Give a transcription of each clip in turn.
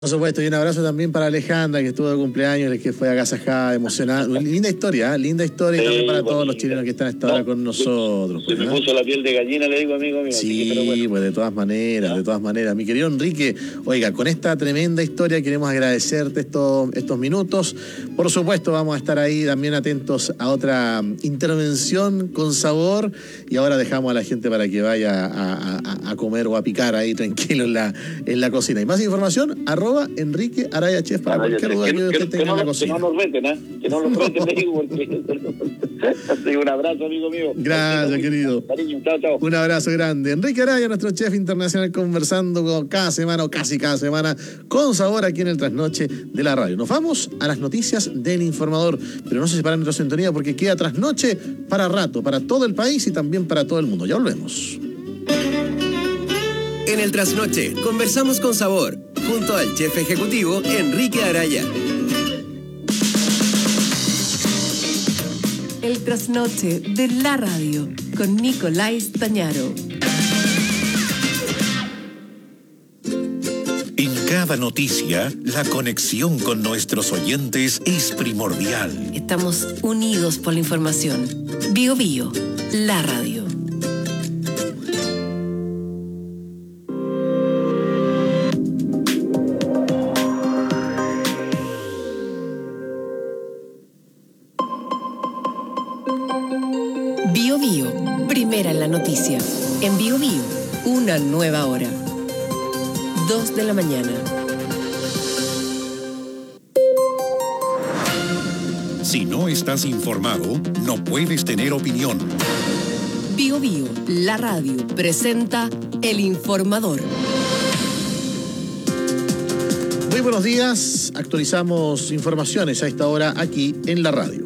Por supuesto, y un abrazo también para Alejandra, que estuvo de cumpleaños, que fue agasajada, emocionada. Linda historia, linda historia, y también para todos los chilenos que están a esta hora con nosotros. Se me puso la piel de gallina, le digo, amigo mío. Sí, bueno. Pues de todas maneras. Mi querido Enrique, oiga, con esta tremenda historia queremos agradecerte estos minutos. Por supuesto, vamos a estar ahí también atentos a otra intervención con sabor, y ahora dejamos a la gente para que vaya a comer o a picar ahí tranquilo en la cocina. Y más información, @Enrique Araya Chef, para cualquier duda que usted tenga en la cocina. Que no nos reten, que no nos reten, le digo, porque... Un abrazo, amigo mío. Gracias, querido. Cariño, chao. Un abrazo grande. Enrique Araya, nuestro chef internacional, conversando cada semana o casi cada semana con sabor aquí en el Trasnoche de la radio. Nos vamos a las noticias del Informador, pero no se separen de nuestra sintonía porque queda Trasnoche para rato, para todo el país y también para todo el mundo. Ya volvemos. En el Trasnoche conversamos con sabor, junto al chef ejecutivo Enrique Araya. El Trasnoche de la radio, con Nicolás Tañaro. En cada noticia, la conexión con nuestros oyentes es primordial. Estamos unidos por la información. Bio Bio, la radio. Bio Bio, primera en la noticia. En Bio Bio, una nueva hora. 2 de la mañana. Si no estás informado, no puedes tener opinión. Bio Bio, la radio, presenta El Informador. Muy buenos días, actualizamos informaciones a esta hora aquí en la radio.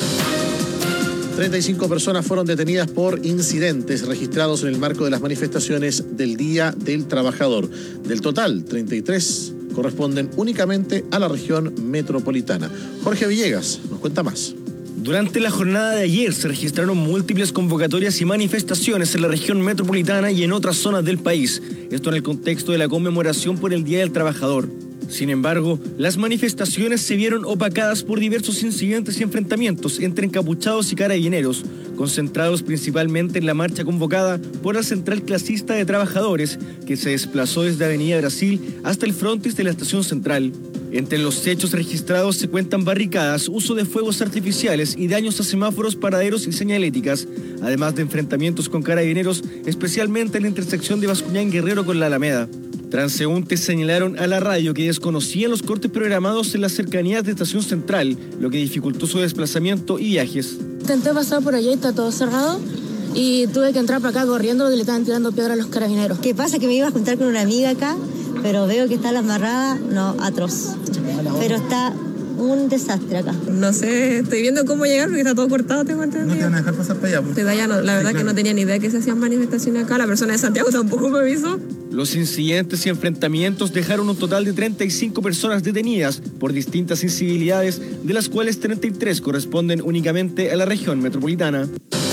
35 personas fueron detenidas por incidentes registrados en el marco de las manifestaciones del Día del Trabajador. Del total, 33 corresponden únicamente a la región metropolitana. Jorge Villegas nos cuenta más. Durante la jornada de ayer se registraron múltiples convocatorias y manifestaciones en la región metropolitana y en otras zonas del país. Esto en el contexto de la conmemoración por el Día del Trabajador. Sin embargo, las manifestaciones se vieron opacadas por diversos incidentes y enfrentamientos entre encapuchados y carabineros, concentrados principalmente en la marcha convocada por la Central Clasista de Trabajadores, que se desplazó desde Avenida Brasil hasta el frontis de la Estación Central. Entre los hechos registrados se cuentan barricadas, uso de fuegos artificiales y daños a semáforos, paraderos y señaléticas, además de enfrentamientos con carabineros, especialmente en la intersección de Bascuñán Guerrero con la Alameda. Transeúntes señalaron a la radio que desconocían los cortes programados en las cercanías de Estación Central, lo que dificultó su desplazamiento y viajes. Intenté pasar por allá y está todo cerrado y tuve que entrar para acá corriendo porque le estaban tirando piedra a los carabineros. ¿Qué pasa? Que me iba a juntar con una amiga acá, pero veo que está la embarrada, no, atroz. Pero está un desastre acá. No sé, estoy viendo cómo llegar porque está todo cortado, tengo entendido. ¿No te van a dejar pasar para allá? Pues. Desde allá no, la verdad sí, claro. Que no tenía ni idea que se hacían manifestaciones acá. La persona de Santiago tampoco me avisó. Los incidentes y enfrentamientos dejaron un total de 35 personas detenidas por distintas incivilidades, de las cuales 33 corresponden únicamente a la región metropolitana.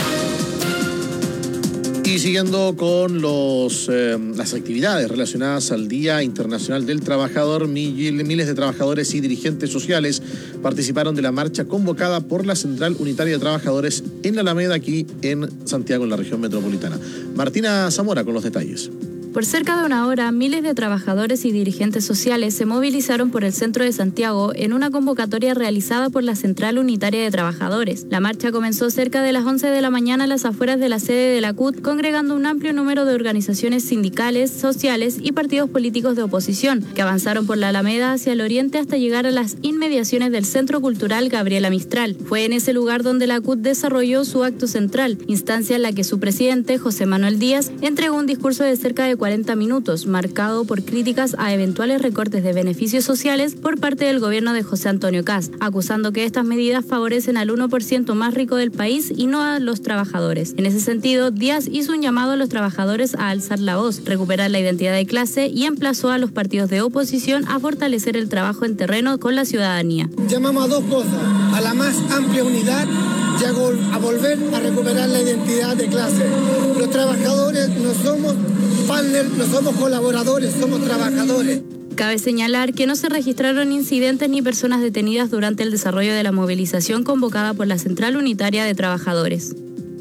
Y siguiendo con las actividades relacionadas al Día Internacional del Trabajador, miles de trabajadores y dirigentes sociales participaron de la marcha convocada por la Central Unitaria de Trabajadores en la Alameda, aquí en Santiago, en la región metropolitana. Martina Zamora con los detalles. Por cerca de una hora, miles de trabajadores y dirigentes sociales se movilizaron por el centro de Santiago en una convocatoria realizada por la Central Unitaria de Trabajadores. La marcha comenzó cerca de las 11 de la mañana a las afueras de la sede de la CUT, congregando un amplio número de organizaciones sindicales, sociales y partidos políticos de oposición, que avanzaron por la Alameda hacia el oriente hasta llegar a las inmediaciones del Centro Cultural Gabriela Mistral. Fue en ese lugar donde la CUT desarrolló su acto central, instancia en la que su presidente, José Manuel Díaz, entregó un discurso de cerca de 40 minutos, marcado por críticas a eventuales recortes de beneficios sociales por parte del gobierno de José Antonio Kast, acusando que estas medidas favorecen al 1% más rico del país y no a los trabajadores. En ese sentido, Díaz hizo un llamado a los trabajadores a alzar la voz, recuperar la identidad de clase y emplazó a los partidos de oposición a fortalecer el trabajo en terreno con la ciudadanía. Llamamos a dos cosas, a la más amplia unidad y a volver a recuperar la identidad de clase. Los trabajadores no somos partners, no somos colaboradores, somos trabajadores. Cabe señalar que no se registraron incidentes ni personas detenidas durante el desarrollo de la movilización convocada por la Central Unitaria de Trabajadores.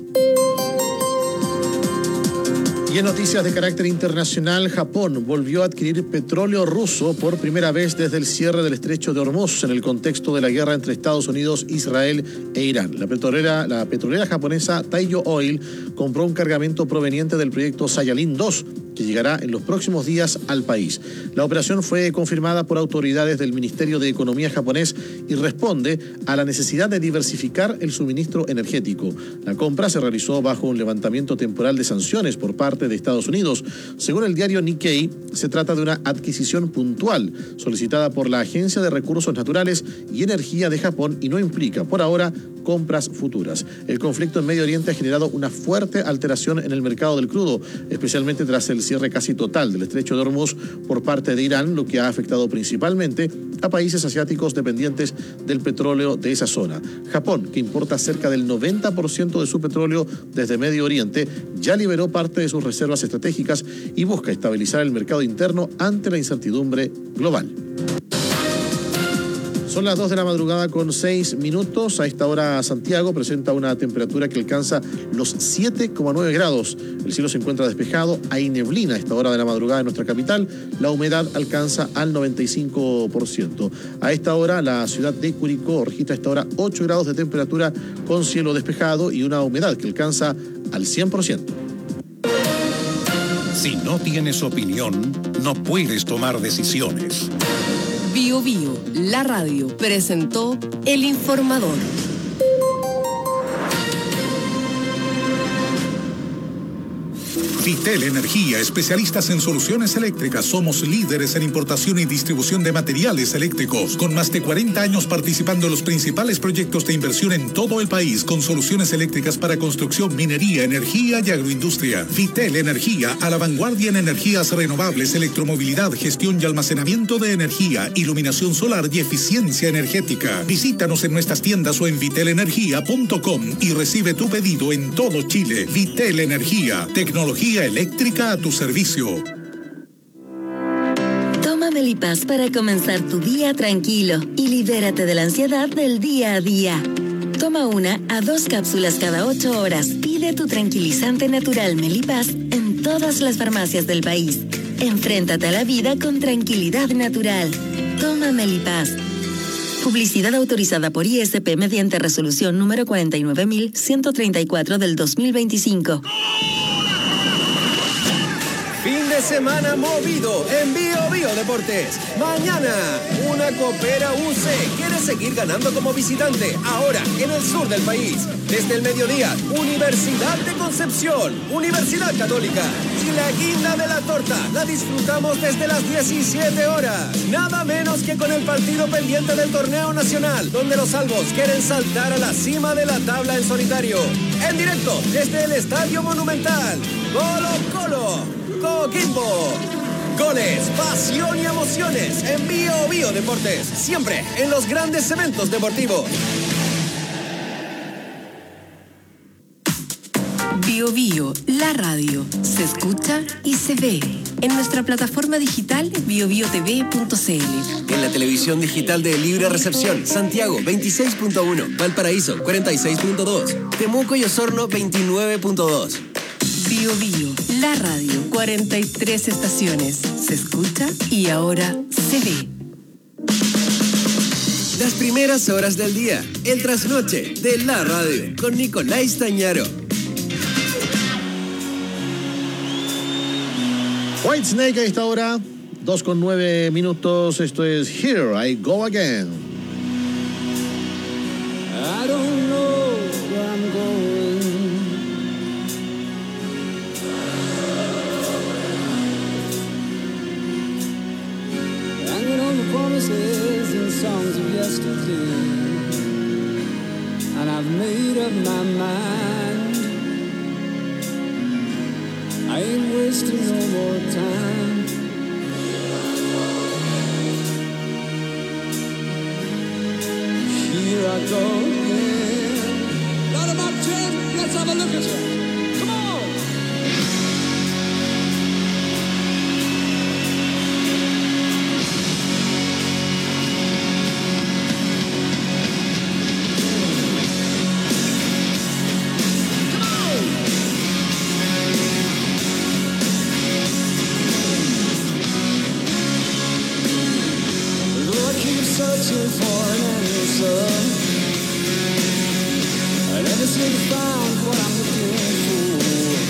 Y en noticias de carácter internacional, Japón volvió a adquirir petróleo ruso por primera vez desde el cierre del estrecho de Hormuz en el contexto de la guerra entre Estados Unidos, Israel e Irán. La petrolera japonesa Taiyo Oil compró un cargamento proveniente del proyecto Sayalin 2, que llegará en los próximos días al país. La operación fue confirmada por autoridades del Ministerio de Economía japonés y responde a la necesidad de diversificar el suministro energético. La compra se realizó bajo un levantamiento temporal de sanciones por parte de Estados Unidos. Según el diario Nikkei, se trata de una adquisición puntual solicitada por la Agencia de Recursos Naturales y Energía de Japón y no implica, por ahora, compras futuras. El conflicto en Medio Oriente ha generado una fuerte alteración en el mercado del crudo, especialmente tras el cierre casi total del estrecho de Hormuz por parte de Irán, lo que ha afectado principalmente a países asiáticos dependientes del petróleo de esa zona. Japón, que importa cerca del 90% de su petróleo desde Medio Oriente, ya liberó parte de sus reservas estratégicas y busca estabilizar el mercado interno ante la incertidumbre global. Son las 2 de la madrugada con 6 minutos. A esta hora Santiago presenta una temperatura que alcanza los 7,9 grados. El cielo se encuentra despejado, hay neblina a esta hora de la madrugada en nuestra capital. La humedad alcanza al 95%. A esta hora la ciudad de Curicó registra a esta hora 8 grados de temperatura con cielo despejado y una humedad que alcanza al 100%. Si no tienes opinión, no puedes tomar decisiones. Bio Bio, la radio, presentó El Informador. Vitel Energía, especialistas en soluciones eléctricas. Somos líderes en importación y distribución de materiales eléctricos, con más de 40 años participando en los principales proyectos de inversión en todo el país, con soluciones eléctricas para construcción, minería, energía y agroindustria. Vitel Energía, a la vanguardia en energías renovables, electromovilidad, gestión y almacenamiento de energía, iluminación solar y eficiencia energética. Visítanos en nuestras tiendas o en vitelenergia.com y recibe tu pedido en todo Chile. Vitel Energía, tecnología eléctrica a tu servicio. Toma Melipaz para comenzar tu día tranquilo y libérate de la ansiedad del día a día. Toma 1 a 2 cápsulas cada 8 horas. Pide tu tranquilizante natural Melipaz en todas las farmacias del país. Enfréntate a la vida con tranquilidad natural. Toma Melipaz. Publicidad autorizada por ISP mediante resolución número 49.134 del 2025. Fin de semana movido en Bio Bio Deportes. Mañana, una Coopera UC quiere seguir ganando como visitante, ahora en el sur del país. Desde el mediodía, Universidad de Concepción, Universidad Católica. Y la guinda de la torta la disfrutamos desde las 17 horas. Nada menos que con el partido pendiente del torneo nacional, donde los albos quieren saltar a la cima de la tabla en solitario. En directo desde el Estadio Monumental. Colo Colo. Coquimbo. Goles, pasión y emociones en Bio Bio Deportes. Siempre en los grandes eventos deportivos. Bio Bio, la radio, se escucha y se ve. En nuestra plataforma digital biobiotv.cl. En la televisión digital de Libre Recepción, Santiago 26.1, Valparaíso 46.2, Temuco y Osorno 29.2. Bio Bio, la radio, 43 estaciones. Se escucha y ahora se ve. Las primeras horas del día, el trasnoche de la radio, con Nicolás Tañaro. Whitesnake a esta hora, 2:09 minutos. Esto es Here I Go Again. I don't know where I'm going. Hanging on the promises and songs of yesterday, and I've made up my mind. I ain't wasting no more time. Here I go again. Load 'em up, Jim. Let's have a look at you. Come on. searching for an answer. I never seem to find what I'm looking for.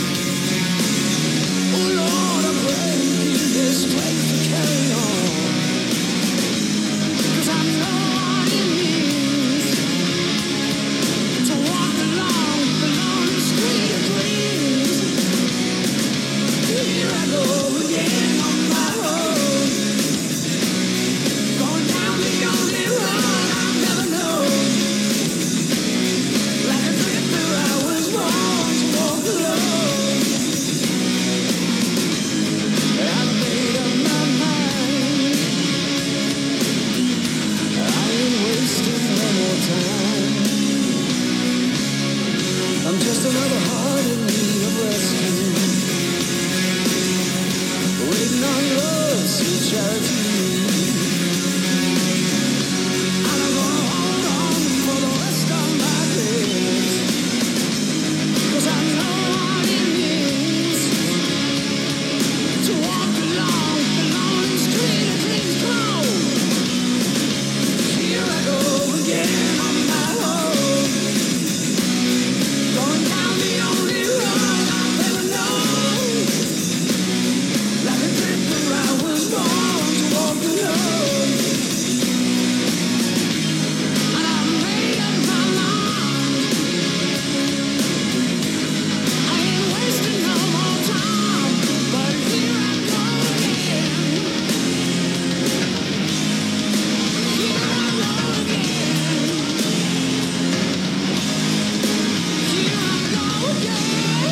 Oh Lord, I'm praying to give this strength to carry on. 'Cause I know what it means to walk along the lonely street of dreams. Here I go again on my own, going down the only road I've never known. Like a drifter, I was born to walk alone. I've made up my mind, I ain't wasting no more time. I'm just another heart in need of rescue, waiting on love's sweet charity. And I'm gonna hold on for the rest of my days, 'cause I know what it means to walk along the lonely street of dreams. Cold. Here I go again on my own, going down the only road I've ever known. Like a drifter, I was born to walk alone. And I made up my mind, I ain't wasting no more time. But here I go again, here I go again, here I go again,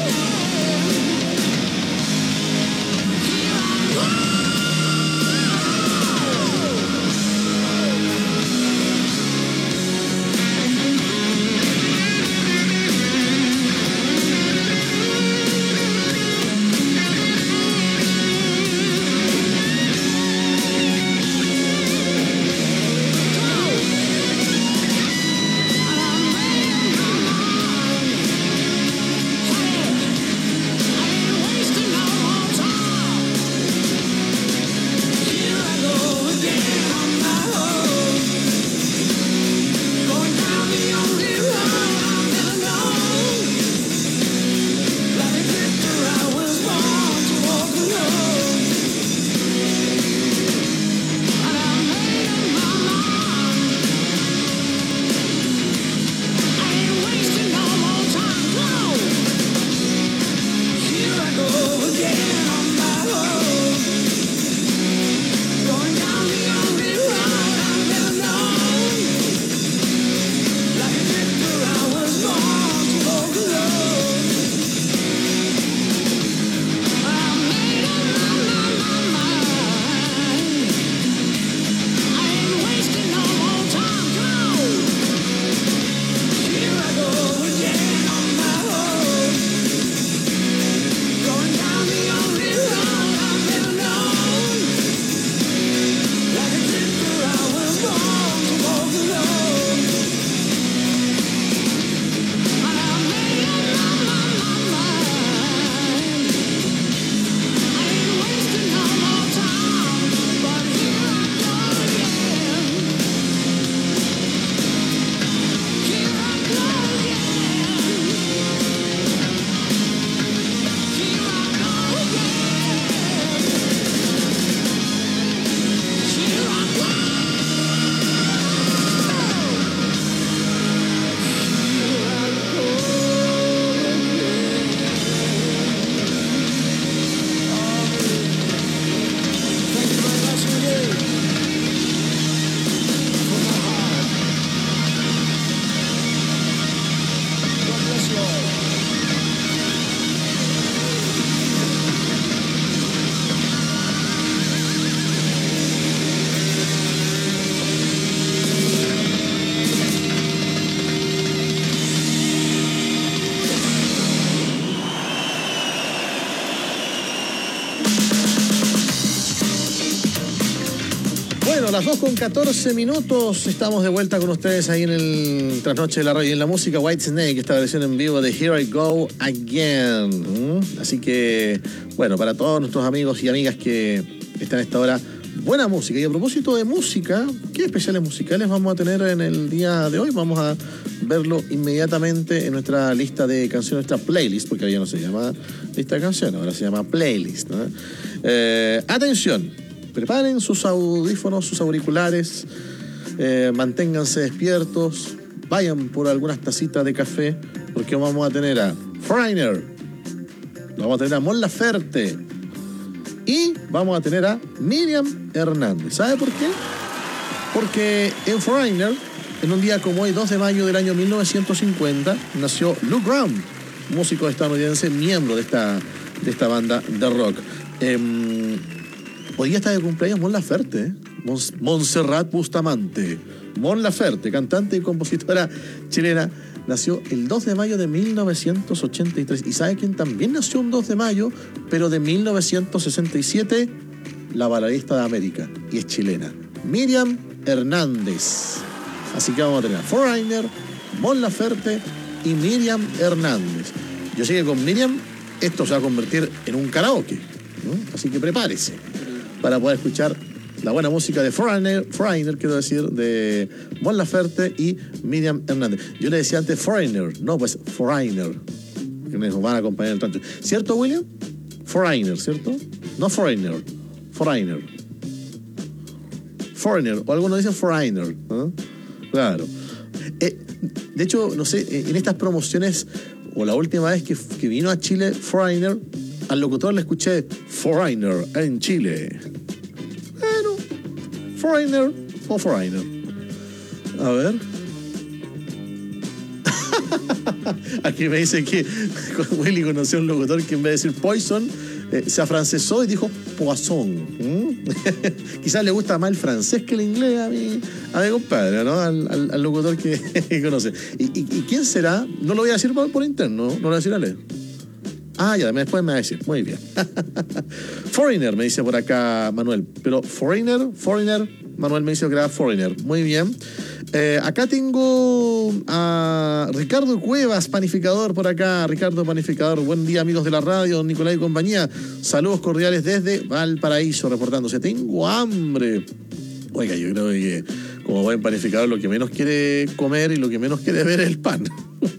here I go. Bueno, las 2:14, estamos de vuelta con ustedes ahí en el Trasnoche de la Radio y en la música. Whitesnake, esta versión en vivo de Here I Go Again. Así que, bueno, para todos nuestros amigos y amigas que están a esta hora buena música. Y a propósito de música, ¿qué especiales musicales vamos a tener en el día de hoy? Vamos a verlo inmediatamente en nuestra lista de canciones, nuestra playlist, porque ya no se llama lista de canciones, ahora se llama playlist, ¿no? Atención, preparen sus audífonos, sus auriculares, manténganse despiertos, vayan por algunas tacitas de café, porque vamos a tener a Foreigner, vamos a tener a Mon Laferte y vamos a tener a Miriam Hernández. ¿Sabe por qué? Porque en Foreigner, en un día como hoy, 2 de mayo del año 1950, nació Lou Gramm, músico estadounidense, miembro de esta banda de rock. Hoy día está de cumpleaños Mon Laferte, Montserrat Bustamante. Mon Laferte, cantante y compositora chilena, nació el 2 de mayo de 1983. ¿Y sabe quién también nació un 2 de mayo, pero de 1967? La baladista de América, y es chilena, Miriam Hernández. Así que vamos a tener a Foreigner, Mon Laferte y Miriam Hernández. Yo sé que con Miriam esto se va a convertir en un karaoke, ¿no? Así que prepárese para poder escuchar la buena música de Foreigner, quiero decir, de Mon Laferte y Miriam Hernández. Yo le decía antes Foreigner, no, pues Foreigner, que nos van a acompañar en el trancho. ¿Cierto, William? Foreigner, ¿cierto? No Foreigner, Foreigner. Foreigner, o algunos dicen Foreigner, ¿no? Claro. De hecho, no sé, en estas promociones, o la última vez que vino a Chile Foreigner, al locutor le escuché Foreigner en Chile. Bueno, Foreigner o Foreigner. A ver. Aquí me dice que Willy conoció a un locutor que en vez de decir Poison, se afrancesó y dijo Poisson. Quizás le gusta más el francés que el inglés a mi compadre, ¿no? Al locutor que conoce. ¿Y quién será? No lo voy a decir por interno, no lo voy a decir a leer. Ah, ya, después me va a decir. Muy bien. Foreigner, me dice por acá Manuel. Pero Foreigner, Manuel me dice que era Foreigner. Muy bien. Acá tengo a Ricardo Cuevas, panificador por acá. Ricardo Panificador, buen día amigos de la radio, don Nicolás y compañía. Saludos cordiales desde Valparaíso, reportándose. Tengo hambre. Oiga, yo creo que como buen panificador lo que menos quiere comer y lo que menos quiere ver es el pan.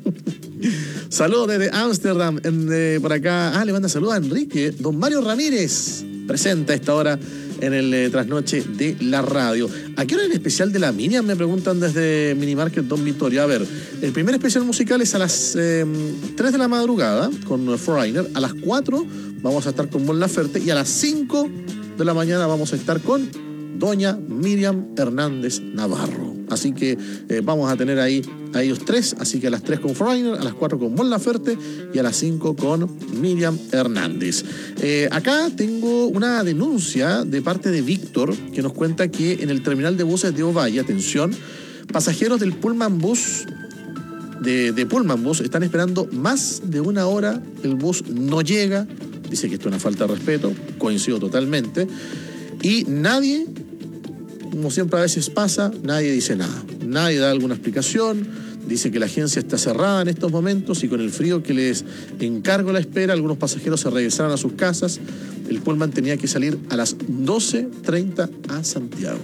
Saludos desde Ámsterdam, por acá. Le manda saludos a Enrique. Don Mario Ramírez, presente a esta hora en el trasnoche de la radio. ¿A qué hora es el especial de la Miriam? Me preguntan desde Minimarket Don Vittorio. A ver, el primer especial musical es a las 3 de la madrugada con Foreigner. A las 4 vamos a estar con Mon Laferte y a las 5 de la mañana vamos a estar con doña Miriam Hernández Navarro. Así que vamos a tener ahí a ellos tres. Así que a las 3 con Foreigner, a las 4 con Mon Laferte y a las 5 con Miriam Hernández. Acá tengo una denuncia de parte de Víctor que nos cuenta que en el terminal de buses de Ovalle, atención, pasajeros del Pullman Bus de Pullman Bus están esperando más de una hora. El bus no llega. Dice que esto es una falta de respeto. Coincido totalmente. Y nadie, como siempre a veces pasa, nadie dice nada. Nadie da alguna explicación. Dice que la agencia está cerrada en estos momentos y con el frío que les encargo la espera, algunos pasajeros se regresaron a sus casas. El Pullman tenía que salir a las 12:30 a Santiago.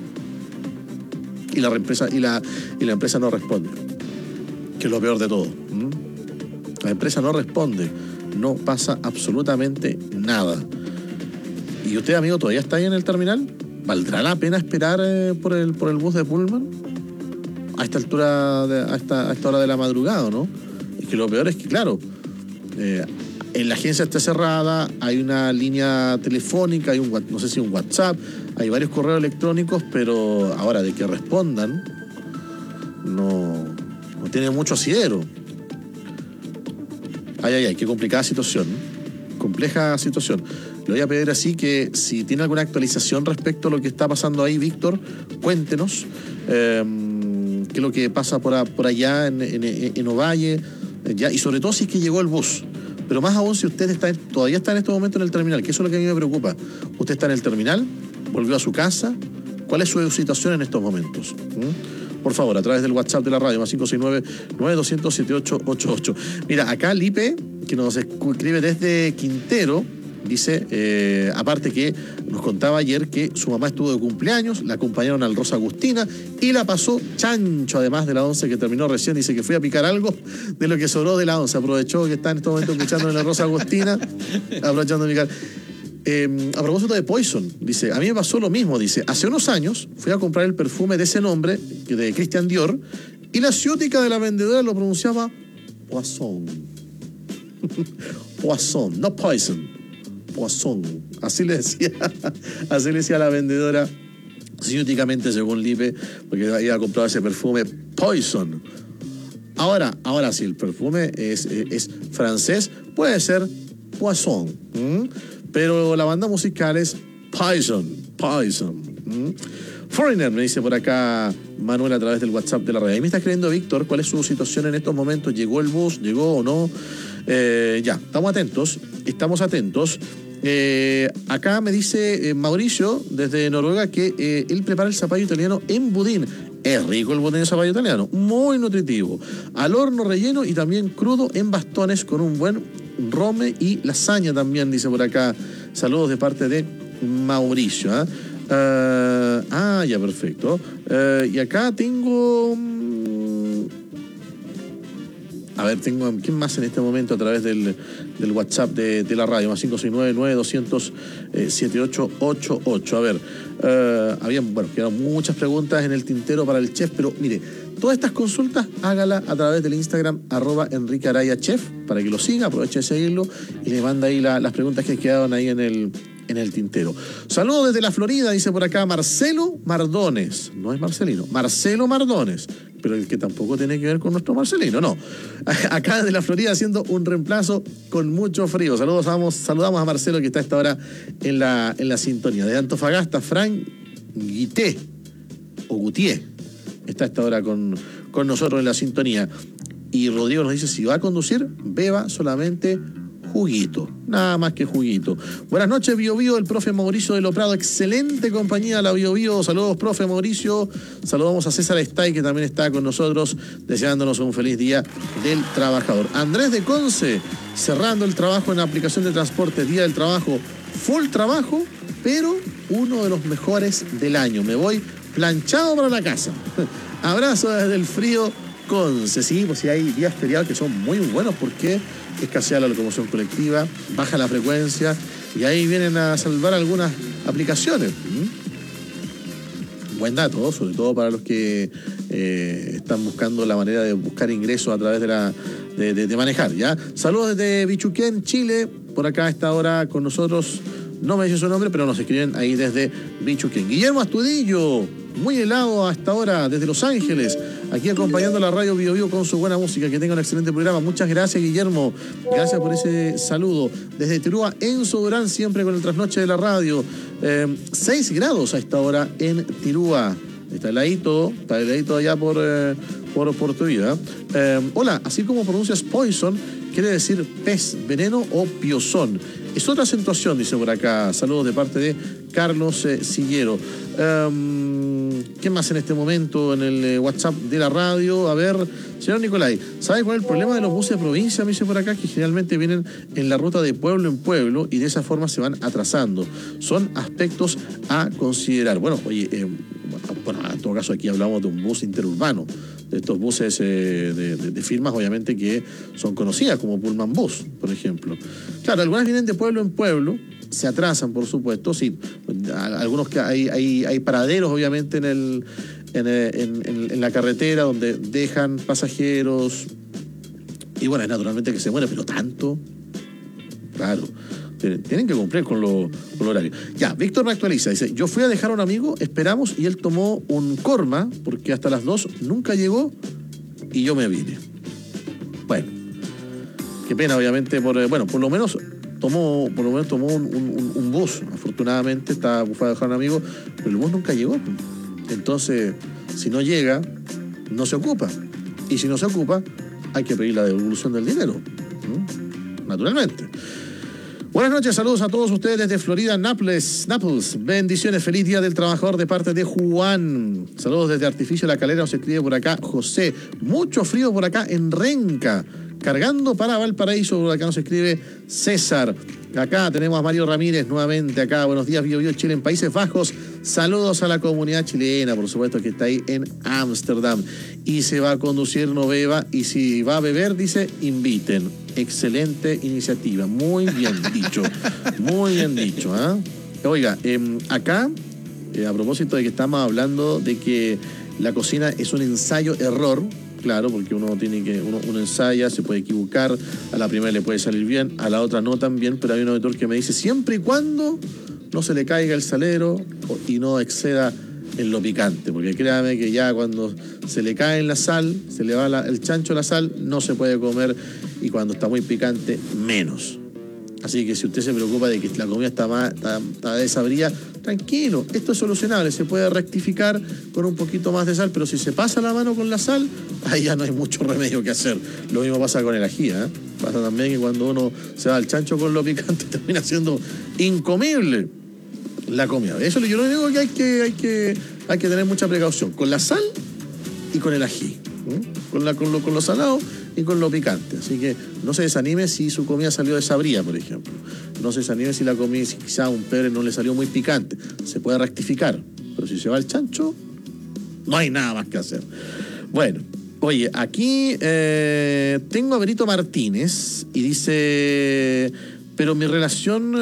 Y la empresa no responde. Que es lo peor de todo. La empresa no responde. No pasa absolutamente nada. ¿Y usted, amigo, todavía está ahí en el terminal? ¿Valdrá la pena esperar por el bus de Pullman? A esta altura, a esta hora de la madrugada, ¿no? Es que lo peor es que, claro, en la agencia está cerrada, hay una línea telefónica, hay no sé si un WhatsApp, hay varios correos electrónicos, pero ahora de que respondan, no tiene mucho asidero. Ay, qué complicada situación. Compleja situación. Le voy a pedir así que si tiene alguna actualización respecto a lo que está pasando ahí, Víctor, cuéntenos qué es lo que pasa por allá en Ovalle, y sobre todo si es que llegó el bus. Pero más aún si usted todavía está en este momento en el terminal, que eso es lo que a mí me preocupa. Usted está en el terminal, volvió a su casa, ¿cuál es su situación en estos momentos? Por favor, a través del WhatsApp de la radio, más 569-9200-7888. Mira, acá Lipe, que nos escribe desde Quintero, Dice, aparte que nos contaba ayer que su mamá estuvo de cumpleaños, la acompañaron al Rosa Agustina y la pasó chancho, además de la 11 que terminó recién. Dice que fui a picar algo de lo que sobró de la 11. Aprovechó que está en este momento escuchando en la Rosa Agustina, aprovechando de picar. A propósito de Poison, dice, a mí me pasó lo mismo. Dice, hace unos años fui a comprar el perfume de ese nombre, de Christian Dior, y la ciútica de la vendedora lo pronunciaba Poisson. Poisson, no Poison. Poisson, así le decía a la vendedora, ciúticamente según Lipe, porque iba a comprar ese perfume Poison. Ahora si el perfume es francés, puede ser Poisson, pero la banda musical es Poison. Foreigner, me dice por acá Manuel a través del WhatsApp de la radio. Y me está escribiendo Víctor, ¿cuál es su situación en estos momentos? ¿Llegó el bus? ¿Llegó o no? Ya, estamos atentos. Acá me dice Mauricio desde Noruega que él prepara el zapallo italiano en budín. Es rico el budín de zapallo italiano, muy nutritivo. Al horno relleno y también crudo en bastones con un buen rome y lasaña también, dice por acá. Saludos de parte de Mauricio. Ya, perfecto. Y acá tengo... A ver, ¿quién más en este momento a través del WhatsApp de la radio? Más 569-900-7888. A ver, quedan muchas preguntas en el tintero para el chef, pero mire, todas estas consultas hágala a través del Instagram @EnriqueArayaChef, para que lo siga, aproveche de seguirlo y le manda ahí las preguntas que quedaron ahí en el tintero. Saludos desde la Florida, dice por acá Marcelo Mardones. No es Marcelino, Marcelo Mardones, pero el que tampoco tiene que ver con nuestro Marcelino, no. Acá desde la Florida haciendo un reemplazo con mucho frío. Saludamos a Marcelo, que está a esta hora en la sintonía. De Antofagasta, Frank Guité, o Gutié, está a esta hora con nosotros en la sintonía. Y Rodrigo nos dice, si va a conducir, beba solamente juguito, nada más que juguito. Buenas noches, Bio Bio, el profe Mauricio de Loprado, excelente compañía, la Bio Bio. Saludos, profe Mauricio. Saludamos a César Estay, que también está con nosotros, deseándonos un feliz día del trabajador. Andrés de Conce, cerrando el trabajo en la aplicación de transporte, día del trabajo, full trabajo, pero uno de los mejores del año. Me voy planchado para la casa. Abrazo desde el frío Conce. Sí, pues sí, hay días feriados que son muy buenos porque escasea la locomoción colectiva, baja la frecuencia y ahí vienen a salvar algunas aplicaciones. Buen dato, sobre todo para los que están buscando la manera de buscar ingresos a través de manejar, ¿ya? Saludos desde Bichuquén, Chile, por acá a esta hora con nosotros. No me dice su nombre, pero nos escriben ahí desde Bichuquén. Guillermo Astudillo, muy helado hasta ahora desde Los Ángeles, aquí acompañando a la radio Bio Bio con su buena música. Que tenga un excelente programa. Muchas gracias, Guillermo. Gracias por ese saludo. Desde Tirúa, Enzo Durán, siempre con el trasnoche de la radio. 6 grados a esta hora en Tirúa. Está heladito allá por tu vida. Hola, así como pronuncias Poison, quiere decir pez, veneno o piozón. Es otra acentuación, dice por acá. Saludos de parte de Carlos Sillero. ¿Qué más en este momento en el WhatsApp de la radio? A ver, señor Nicolai, ¿sabe cuál es el problema de los buses de provincia? Me dice por acá que generalmente vienen en la ruta de pueblo en pueblo y de esa forma se van atrasando. Son aspectos a considerar. Bueno, oye, en todo caso aquí hablamos de un bus interurbano, de estos buses de firmas obviamente que son conocidas como Pullman Bus, por ejemplo. Claro, algunas vienen de pueblo en pueblo, se atrasan, por supuesto, sí. Algunos que hay paraderos obviamente en la carretera donde dejan pasajeros y bueno, es naturalmente que se muere, pero tanto, claro. Tienen que cumplir con lo horario. Ya, Víctor me actualiza, dice, yo fui a dejar a un amigo, esperamos y él tomó un Corma porque hasta las 2 nunca llegó y yo me vine. Bueno, qué pena obviamente, por lo menos tomó un bus, afortunadamente fue a dejar a un amigo, pero el bus nunca llegó. Entonces, si no llega, no se ocupa. Y si no se ocupa, hay que pedir la devolución del dinero. Naturalmente. Buenas noches, saludos a todos ustedes desde Florida, Naples. Bendiciones, feliz día del trabajador de parte de Juan. Saludos desde Artificio La Calera, nos escribe por acá José. Mucho frío por acá en Renca. Cargando para Valparaíso, por acá nos escribe César. Acá tenemos a Mario Ramírez nuevamente acá. Buenos días, Bio Chile en Países Bajos. Saludos a la comunidad chilena, por supuesto, que está ahí en Ámsterdam. Y se va a conducir, no beba. Y si va a beber, dice, inviten. Excelente iniciativa. Muy bien dicho. Muy bien dicho. Oiga, acá, a propósito de que estamos hablando de que la cocina es un ensayo-error. Claro, porque uno ensaya, se puede equivocar, a la primera le puede salir bien, a la otra no tan bien, pero hay un auditor que me dice, siempre y cuando no se le caiga el salero y no exceda en lo picante, porque créame que ya cuando se le cae en la sal, se le va el chancho a la sal, no se puede comer, y cuando está muy picante, menos. Así que si usted se preocupa de que la comida está desabrida, tranquilo, esto es solucionable, se puede rectificar con un poquito más de sal, pero si se pasa la mano con la sal, ahí ya no hay mucho remedio que hacer. Lo mismo pasa con el ají, Pasa también que cuando uno se va al chancho con lo picante, termina siendo incomible la comida. Eso yo lo digo que hay que tener mucha precaución con la sal y con el ají, con lo salado y con lo picante. Así que no se desanime si su comida salió desabrida, por ejemplo. No se desanime si la comida, si quizá un pebre no le salió muy picante. Se puede rectificar. Pero si se va al chancho, no hay nada más que hacer. Bueno, oye, aquí tengo a Berito Martínez y dice, pero mi relación...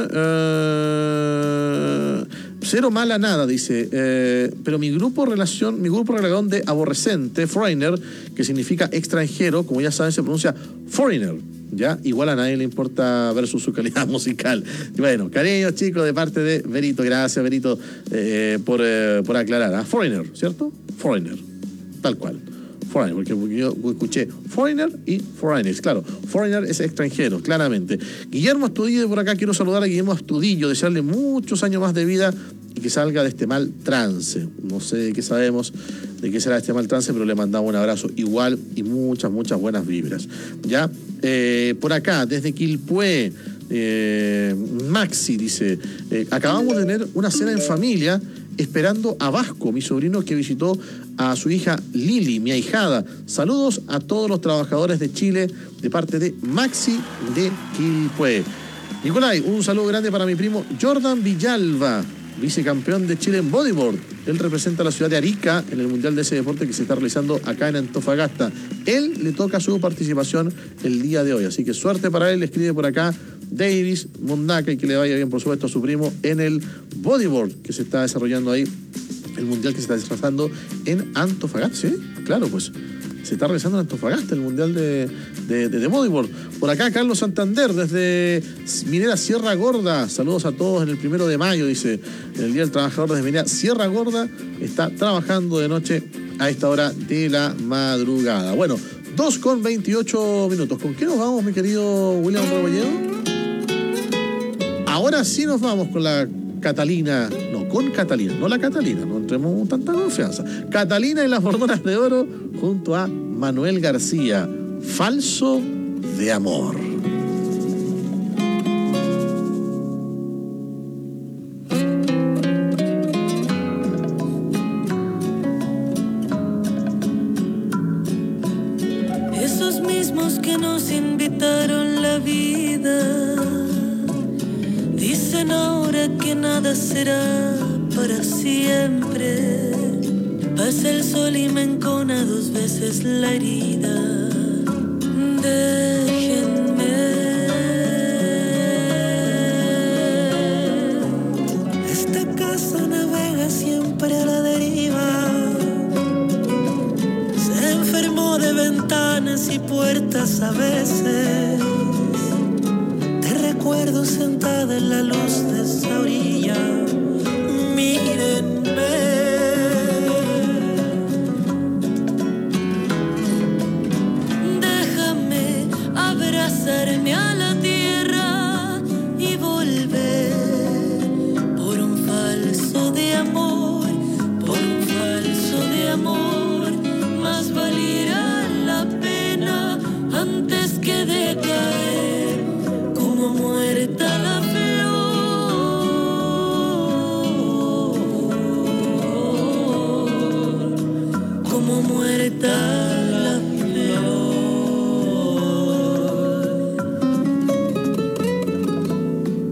cero mala nada, dice, pero mi grupo relación de aborrecente, foreigner, que significa extranjero, como ya saben se pronuncia foreigner, ¿ya? Igual a nadie le importa versus su calidad musical. Bueno, cariños chicos de parte de Berito, gracias Berito por aclarar, foreigner, ¿cierto? Foreigner, tal cual. Foreigner, porque yo escuché foreigner y foreigners, claro, foreigner es extranjero, claramente. Guillermo Astudillo, por acá quiero saludar a Guillermo Astudillo, desearle muchos años más de vida y que salga de este mal trance. No sé de qué sabemos, de qué será este mal trance, pero le mandamos un abrazo igual y muchas buenas vibras. Ya, por acá, desde Quilpué, Maxi dice, acabamos de tener una cena en familia esperando a Vasco, mi sobrino que visitó a su hija Lili, mi ahijada. Saludos a todos los trabajadores de Chile de parte de Maxi de Quilpué. Nicolai, un saludo grande para mi primo Jordan Villalba, vicecampeón de Chile en bodyboard. Él representa a la ciudad de Arica en el mundial de ese deporte que se está realizando acá en Antofagasta. Él le toca su participación el día de hoy, así que suerte para él. Le escribe por acá Davis Mondaca y que le vaya bien, por supuesto, a su primo en el bodyboard que se está desarrollando ahí, el mundial que se está desarrollando en Antofagasta. Sí, claro, pues se está realizando en Antofagasta el mundial de bodyboard. Por acá Carlos Santander desde Minera Sierra Gorda. Saludos a todos en el 1 de mayo, dice, en el Día del Trabajador desde Minera Sierra Gorda. Está trabajando de noche a esta hora de la madrugada. Bueno, 2:28. ¿Con qué nos vamos, mi querido William Rebolledo? Ahora sí nos vamos con la Catalina, con Catalina, no la Catalina, no entremos con tanta confianza. Catalina y las Hormonas de Oro junto a Manuel García, Falso de Amor. Esos mismos que nos invitaron la vida dicen ahora que nada será para siempre. Pasa el sol y me encona 2 veces la herida. Déjenme. Esta casa navega siempre a la deriva. Se enfermó de ventanas y puertas a veces. Recuerdo sentada en la luz de esa orilla. Mírenme. Déjame abrazarme a la tierra y volver por un falso de amor, por un falso de amor. Más valiera la pena antes que decaer como muerta la flor, como muerta la flor.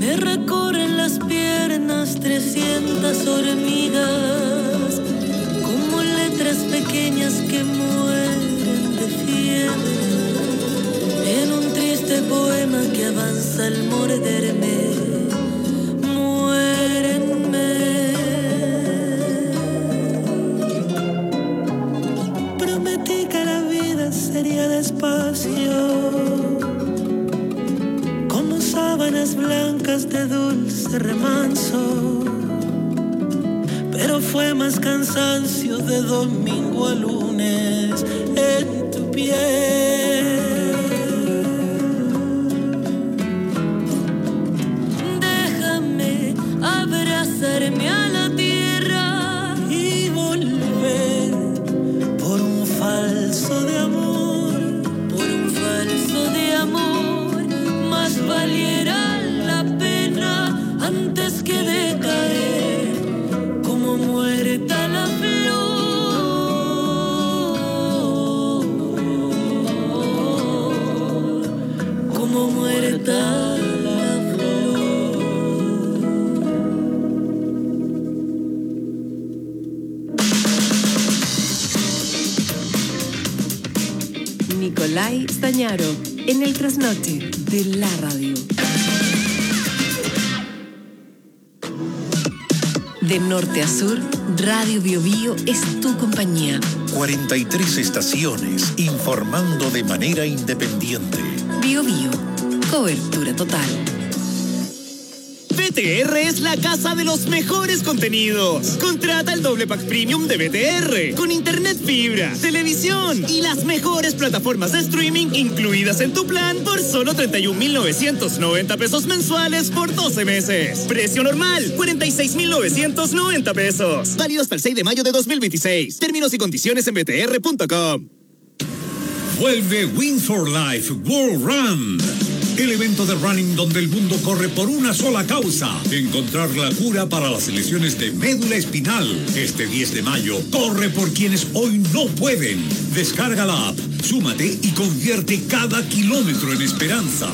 Me recorren las piernas 300 hormigas, como letras pequeñas que mueren de fiebre, en un triste poema que avanza al morderme. Muérenme. Prometí que la vida sería despacio, como sábanas blancas de dulce remanso, pero fue más cansancio de domingo a lunes en tu piel. Déjame abrazarme a la tierra y volver por un falso de amor, por un falso de amor. Más valiera la pena antes que de caer como muerta la flor, como muerta la flor. Nicolai Stañaro, en el trasnoche de la radio. De norte a sur, Radio Bio Bio es tu compañía. 43 estaciones informando de manera independiente. Bio Bio, cobertura total. BTR es la casa de los mejores contenidos. Contrata el doble pack premium de BTR con internet fibra, televisión y las mejores plataformas de streaming incluidas en tu plan por solo 31,990 pesos mensuales por 12 meses. Precio normal, 46,990 pesos. Válido hasta el 6 de mayo de 2026. Términos y condiciones en btr.com. Vuelve Win for Life World Run, el evento de running donde el mundo corre por una sola causa: encontrar la cura para las lesiones de médula espinal. Este 10 de mayo, corre por quienes hoy no pueden. Descarga la app, súmate y convierte cada kilómetro en esperanza.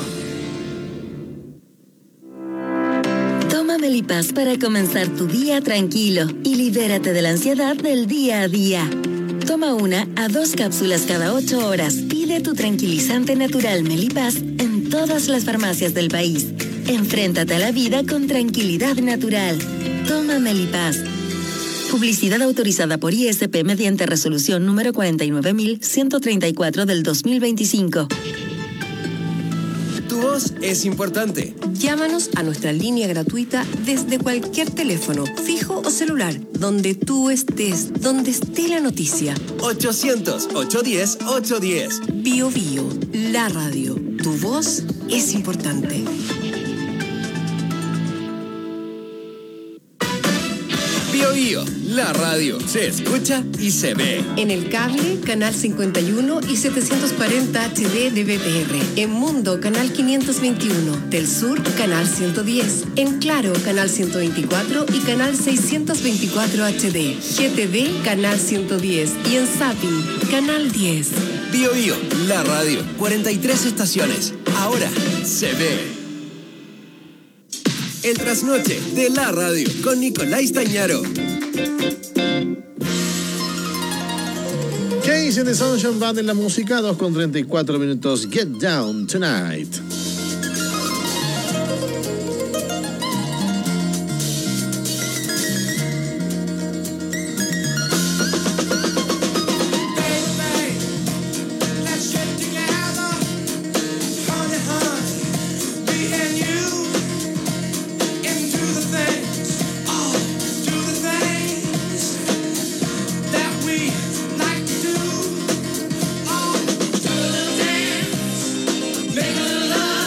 Toma Melipaz para comenzar tu día tranquilo y libérate de la ansiedad del día a día. Toma 1 a 2 cápsulas cada 8 horas. Pide tu tranquilizante natural Melipaz en todas las farmacias del país. Enfréntate a la vida con tranquilidad natural. Toma Melipaz. Publicidad autorizada por ISP mediante resolución número 49.134 del 2025. Tu voz es importante. Llámanos a nuestra línea gratuita desde cualquier teléfono, fijo o celular, donde tú estés, donde esté la noticia. 800-810-810. Bio Bio, la radio. Tu voz es importante. Bio Bio, la radio. Se escucha y se ve. En el cable, canal 51 y 740 HD de BTR. En Mundo, canal 521. Del Sur, canal 110. En Claro, canal 124 y canal 624 HD. GTV, canal 110. Y en Zapping, canal 10. Bio Bio, la radio. 43 estaciones. Ahora se ve. El trasnoche de la radio con Nicolai Stañaro. Case and the Sunshine Band en la música, 2:34 minutos. Get Down Tonight. Make a love.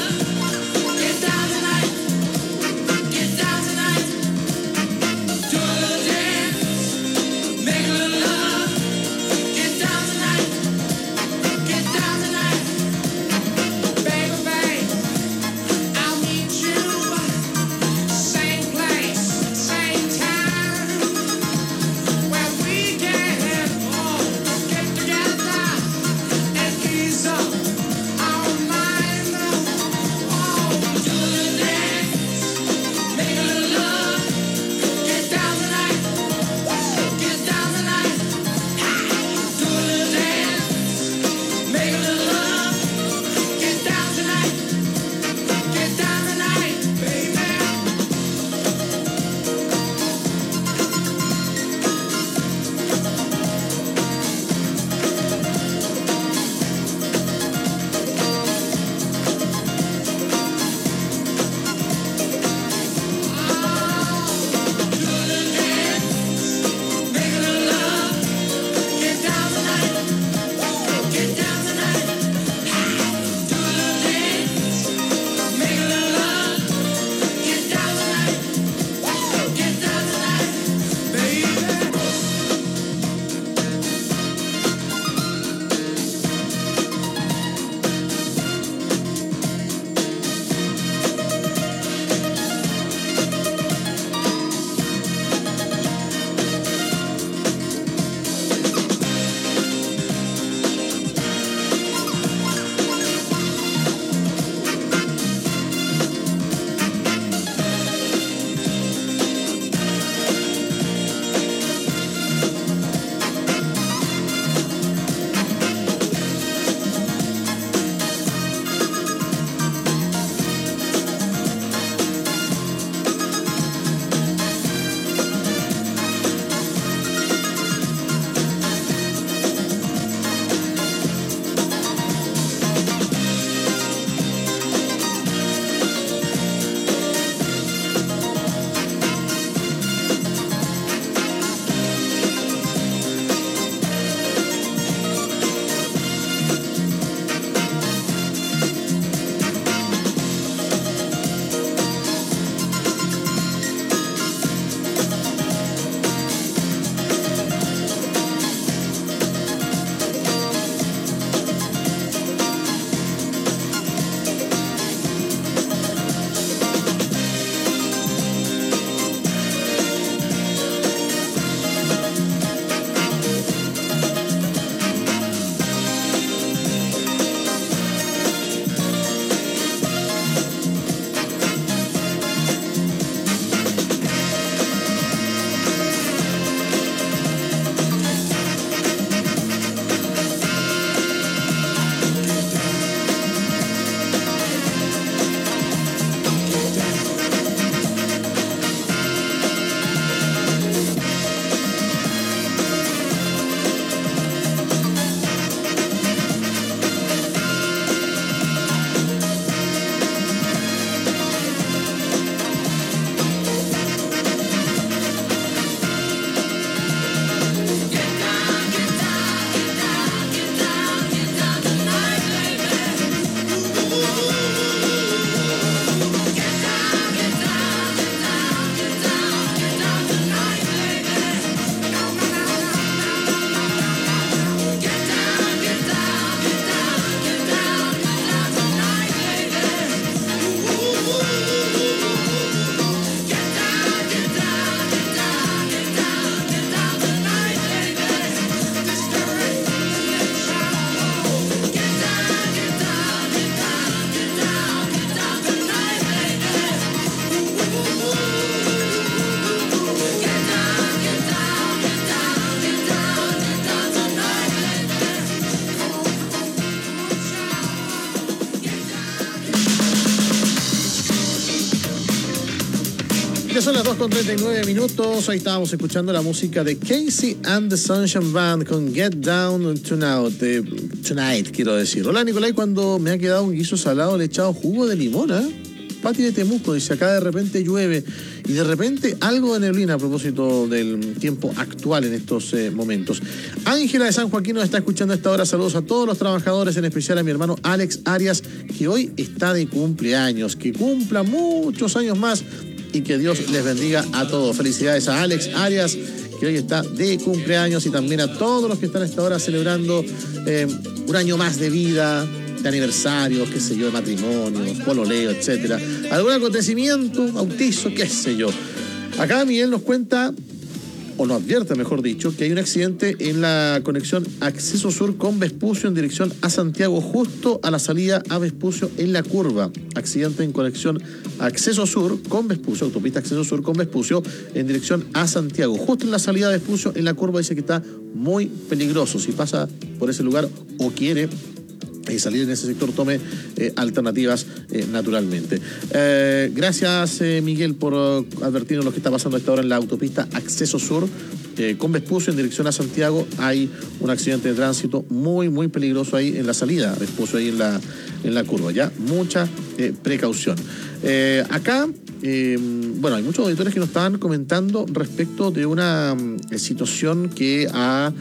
Ya son las 2:39. Ahí estábamos escuchando la música de Casey and the Sunshine Band con Get Down Tonight, quiero decir. Hola, Nicolai, cuando me ha quedado un guiso salado le he echado jugo de limón, Pati de Temuco dice, acá de repente llueve y de repente algo de neblina a propósito del tiempo actual en estos momentos. Ángela de San Joaquín nos está escuchando a esta hora. Saludos a todos los trabajadores, en especial a mi hermano Alex Arias, que hoy está de cumpleaños. Que cumpla muchos años más y que Dios les bendiga a todos. Felicidades a Alex Arias, que hoy está de cumpleaños, y también a todos los que están a esta hora celebrando un año más de vida, de aniversarios, qué sé yo, de matrimonio, pololeo, etcétera. Algún acontecimiento, bautizo, qué sé yo. Acá Miguel nos cuenta, o nos advierte, mejor dicho, que hay un accidente en la conexión Acceso Sur con Vespucio en dirección a Santiago, justo a la salida a Vespucio en la curva. Accidente en conexión Acceso Sur con Vespucio, autopista Acceso Sur con Vespucio en dirección a Santiago, justo en la salida de Vespucio en la curva. Dice que está muy peligroso. Si pasa por ese lugar o quiere salir en ese sector, tome alternativas naturalmente. Gracias, Miguel, por advertirnos lo que está pasando a esta hora en la autopista Acceso Sur con Vespucio en dirección a Santiago. Hay un accidente de tránsito muy, muy peligroso ahí en la salida, Vespucio ahí en la curva. Ya, mucha precaución. Acá, bueno, hay muchos auditores que nos estaban comentando respecto de una situación que ha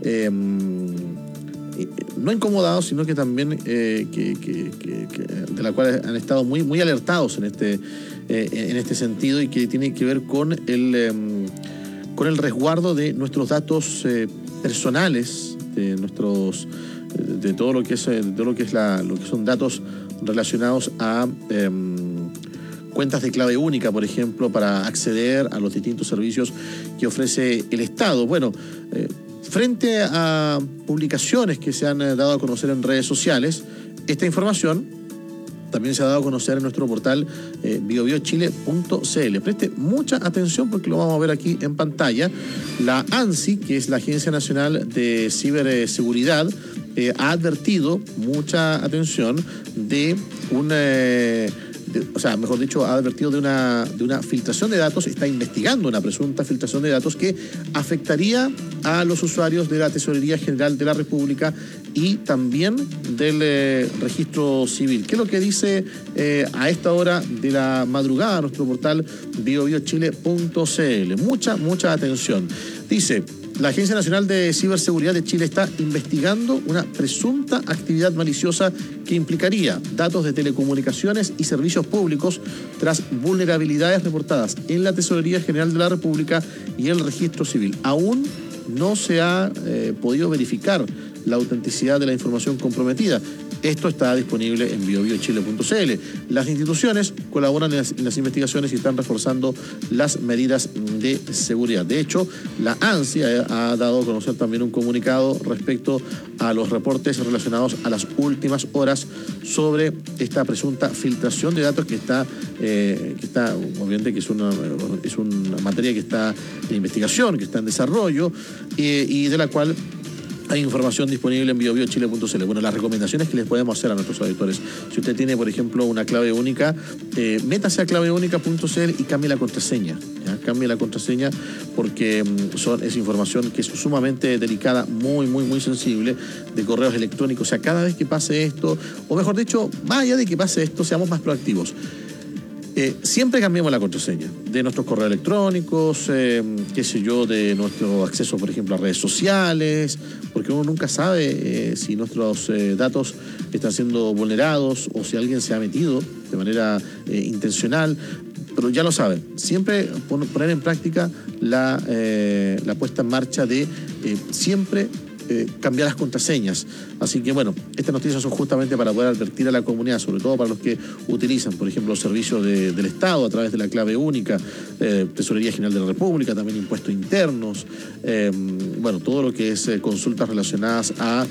no incomodado, sino que también de la cual han estado muy, muy alertados en este sentido, y que tiene que ver con el resguardo de nuestros datos personales, de todo lo que son datos relacionados a cuentas de clave única, por ejemplo, para acceder a los distintos servicios que ofrece el Estado. Bueno, frente a publicaciones que se han dado a conocer en redes sociales, esta información también se ha dado a conocer en nuestro portal biobiochile.cl. Preste mucha atención porque lo vamos a ver aquí en pantalla. La ANSI, que es la Agencia Nacional de Ciberseguridad, ha advertido, mucha atención, ha advertido de una filtración de datos, está investigando una presunta filtración de datos que afectaría a los usuarios de la Tesorería General de la República y también del Registro Civil. ¿Qué es lo que dice a esta hora de la madrugada nuestro portal biobiochile.cl? Mucha atención. Dice: la Agencia Nacional de Ciberseguridad de Chile está investigando una presunta actividad maliciosa que implicaría datos de telecomunicaciones y servicios públicos tras vulnerabilidades reportadas en la Tesorería General de la República y el Registro Civil. Aún no se ha podido verificar la autenticidad de la información comprometida. Esto está disponible en biobiochile.cl. Las instituciones colaboran en las investigaciones y están reforzando las medidas de seguridad. De hecho, la ANSI ha dado a conocer también un comunicado respecto a los reportes relacionados a las últimas horas sobre esta presunta filtración de datos que está obviamente que es una materia que está en investigación, que está en desarrollo y de la cual hay información disponible en biobiochile.cl. Bueno, las recomendaciones que les podemos hacer a nuestros auditores: si usted tiene, por ejemplo, una clave única, métase a claveúnica.cl y cambie la contraseña. ¿Ya? Cambie la contraseña porque es información que es sumamente delicada, muy, muy, muy sensible, de correos electrónicos. O sea, cada vez que pase esto, o mejor dicho, más allá de que pase esto, seamos más proactivos. Siempre cambiamos la contraseña de nuestros correos electrónicos, de nuestro acceso, por ejemplo, a redes sociales, porque uno nunca sabe si nuestros datos están siendo vulnerados o si alguien se ha metido de manera intencional. Pero ya lo saben, siempre poner en práctica la puesta en marcha de siempre cambiar las contraseñas. Así que bueno, estas noticias son justamente para poder advertir a la comunidad, sobre todo para los que utilizan, por ejemplo, los servicios del Estado a través de la clave única, Tesorería General de la República, también impuestos internos, todo lo que es consultas relacionadas a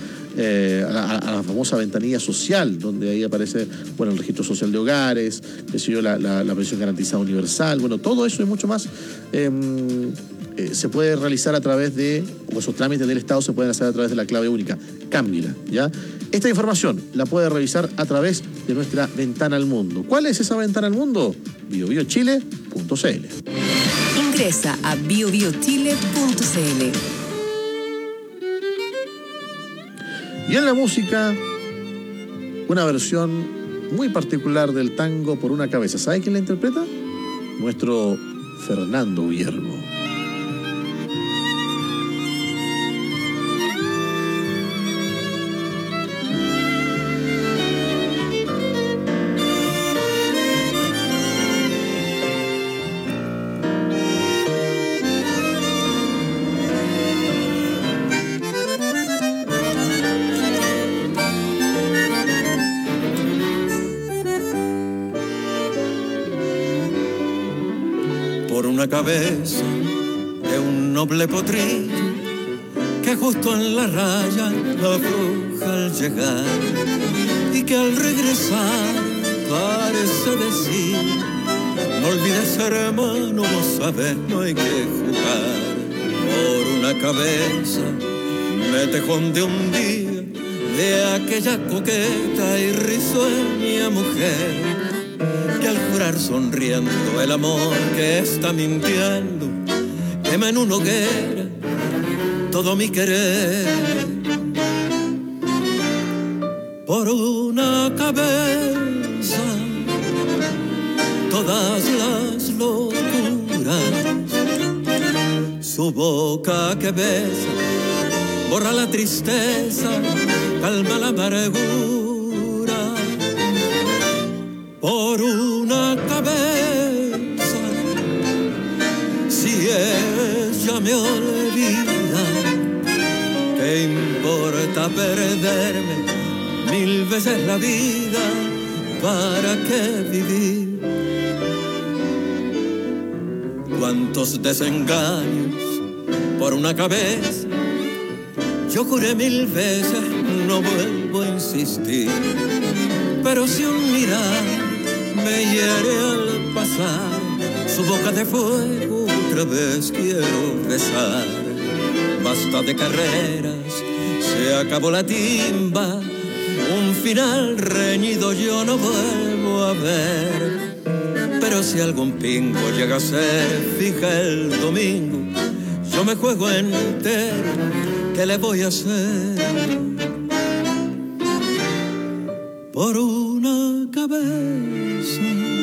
la famosa ventanilla social, donde ahí aparece el registro social de hogares, la pensión garantizada universal, todo eso y mucho más. se puede realizar a través de, o esos trámites del Estado se pueden hacer a través de la clave única. Cámbiala, ¿ya? Esta información la puede revisar a través de nuestra ventana al mundo. ¿Cuál es esa ventana al mundo? biobiochile.cl. Ingresa a biobiochile.cl. Y en la música, una versión muy particular del tango Por una cabeza. ¿Sabe quién la interpreta? Nuestro Fernando Viergo. Cabeza de un noble potrillo que justo en la raya afloja al llegar y que al regresar parece decir: no olvides, hermano, vos sabés, no hay que jugar. Por una cabeza me tejón de un día de aquella coqueta y risueña mujer que al jurar sonriendo el amor que está mintiendo quema en una hoguera todo mi querer. Por una cabeza todas las locuras, su boca que besa borra la tristeza, calma la amargura. Por una cabeza, si ella me olvida, ¿qué importa perderme 1000 veces la vida? ¿Para qué vivir? Cuántos desengaños por una cabeza, yo juré 1000 veces, no vuelvo a insistir. Pero si un mirar me hiere al pasar, su boca de fuego otra vez quiero besar. Basta de carreras, se acabó la timba, un final reñido yo no vuelvo a ver. Pero si algún pingo llega a ser fija el domingo, yo me juego entero, ¿qué le voy a hacer? Por una cabeza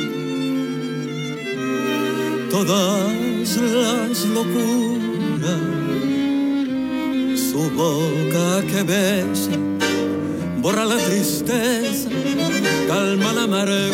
todas las locuras, su boca que besa borra la tristeza, calma la amargura.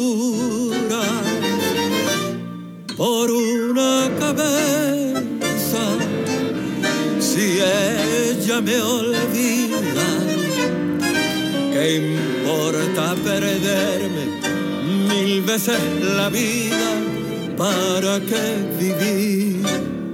Por una cabeza, si ella me olvida, ¿qué importa perderme 1000 veces la vida? ¿Para qué vivir?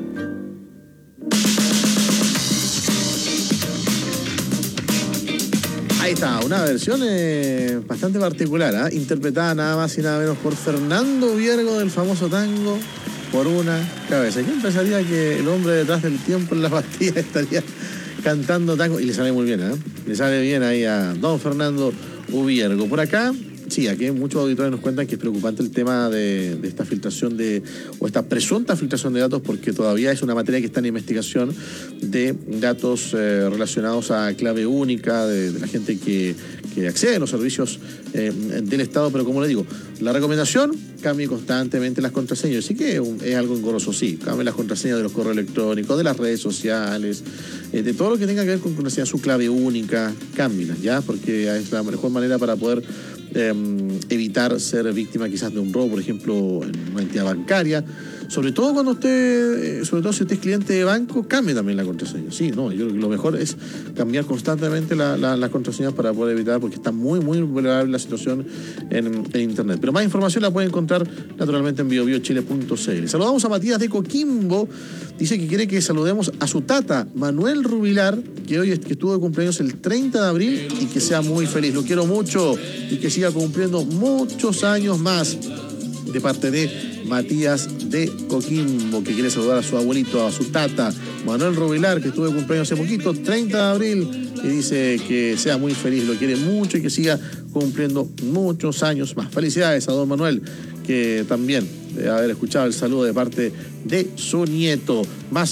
Ahí está, una versión bastante particular, interpretada nada más y nada menos por Fernando Viergo del famoso tango Por una cabeza. ¿Quién pensaría que el hombre detrás del tiempo en la pastilla estaría cantando tango? Y le sale muy bien, le sale bien ahí a don Fernando Viergo. Por acá, sí, aquí muchos auditores nos cuentan que es preocupante el tema de esta filtración o esta presunta filtración de datos, porque todavía es una materia que está en investigación, de datos relacionados a clave única, de la gente que accede a los servicios del Estado. Pero como le digo, la recomendación: cambie constantemente las contraseñas. Sí que es algo engorroso, sí, cambie las contraseñas de los correos electrónicos, de las redes sociales, de todo lo que tenga que ver con contraseña, su clave única, cámbielas, ¿ya? Porque es la mejor manera para poder evitar ser víctima quizás de un robo, por ejemplo, en una entidad bancaria. Sobre todo cuando sobre todo si usted es cliente de banco, cambie también la contraseña. Sí, no, yo creo que lo mejor es cambiar constantemente las contraseñas para poder evitar, porque está muy, muy vulnerable la situación en Internet. Pero más información la puede encontrar naturalmente en biobiochile.cl. Saludamos a Matías de Coquimbo. Dice que quiere que saludemos a su tata, Manuel Rubilar, que hoy estuvo de cumpleaños el 30 de abril, y que sea muy feliz. Lo quiero mucho y que siga cumpliendo muchos años más, de parte de Matías de Coquimbo, que quiere saludar a su abuelito, a su tata, Manuel Rubilar, que estuvo de cumpleaños hace poquito, 30 de abril, y dice que sea muy feliz, lo quiere mucho y que siga cumpliendo muchos años más. Felicidades a don Manuel, que también debe haber escuchado el saludo de parte de su nieto. Más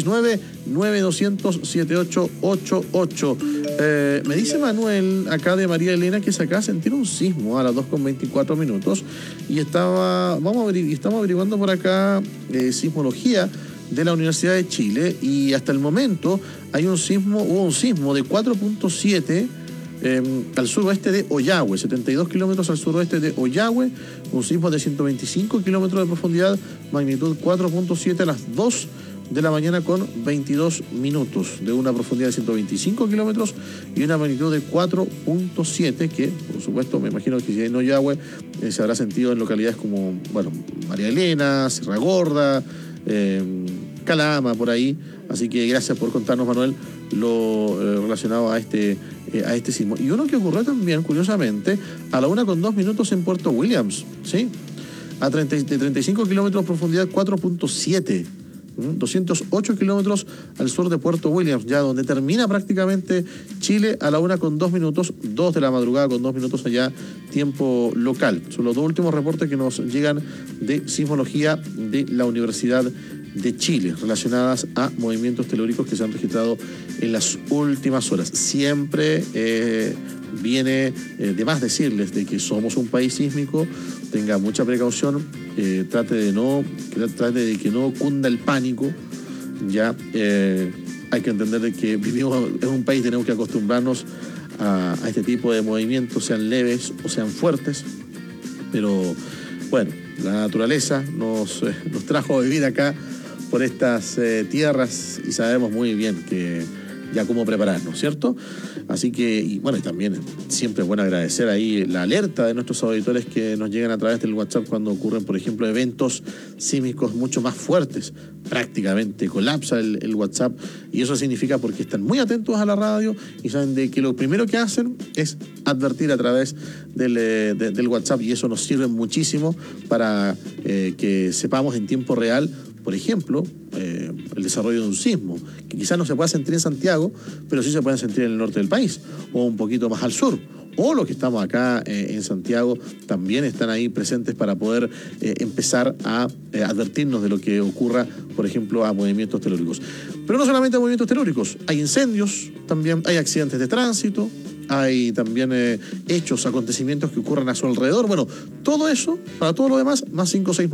569-9200-7888. Me dice Manuel, acá de María Elena, que se acaba de sentir un sismo a las 2:24 minutos. Y estamos averiguando por acá sismología de la Universidad de Chile. Y hasta el momento hubo un sismo de 4.7 al suroeste de Ollagüe, 72 kilómetros al suroeste de Ollagüe, un sismo de 125 kilómetros de profundidad, magnitud 4.7 a las 2 de la mañana con 22 minutos, de una profundidad de 125 kilómetros y una magnitud de 4.7, que por supuesto me imagino que en Ollagüe se habrá sentido en localidades como, bueno, María Elena, Sierra Gorda, Calama, por ahí. Así que gracias por contarnos, Manuel, lo relacionado a este sismo. Y uno que ocurrió también, curiosamente, a la 1:02 en Puerto Williams, ¿sí? De 35 kilómetros de profundidad, 4.7. 208 kilómetros al sur de Puerto Williams, ya donde termina prácticamente Chile, a la 1:02, 2 de la madrugada con 2 minutos allá, tiempo local. Son los dos últimos reportes que nos llegan de sismología de la Universidad de Chile, relacionadas a movimientos telúricos que se han registrado en las últimas horas. Siempre viene de más decirles de que somos un país sísmico, tenga mucha precaución, trate de que no cunda el pánico. Ya hay que entender de que vivimos en un país, tenemos que acostumbrarnos a este tipo de movimientos, sean leves o sean fuertes, pero bueno, la naturaleza nos trajo a vivir acá por estas tierras y sabemos muy bien que ya cómo prepararnos, ¿cierto? Así que, y bueno, y también siempre es bueno agradecer ahí la alerta de nuestros auditores que nos llegan a través del WhatsApp cuando ocurren, por ejemplo, eventos sísmicos mucho más fuertes. Prácticamente colapsa el WhatsApp, y eso significa porque están muy atentos a la radio y saben de que lo primero que hacen es advertir a través del WhatsApp, y eso nos sirve muchísimo para que sepamos en tiempo real, por ejemplo, el desarrollo de un sismo, que quizás no se pueda sentir en Santiago, pero sí se puede sentir en el norte del país, o un poquito más al sur. O los que estamos acá en Santiago también están ahí presentes para poder empezar a advertirnos de lo que ocurra, por ejemplo, a movimientos telúricos. Pero no solamente a movimientos telúricos, hay incendios, también hay accidentes de tránsito, hay también hechos, acontecimientos que ocurran a su alrededor. Bueno, todo eso, para todo lo demás, más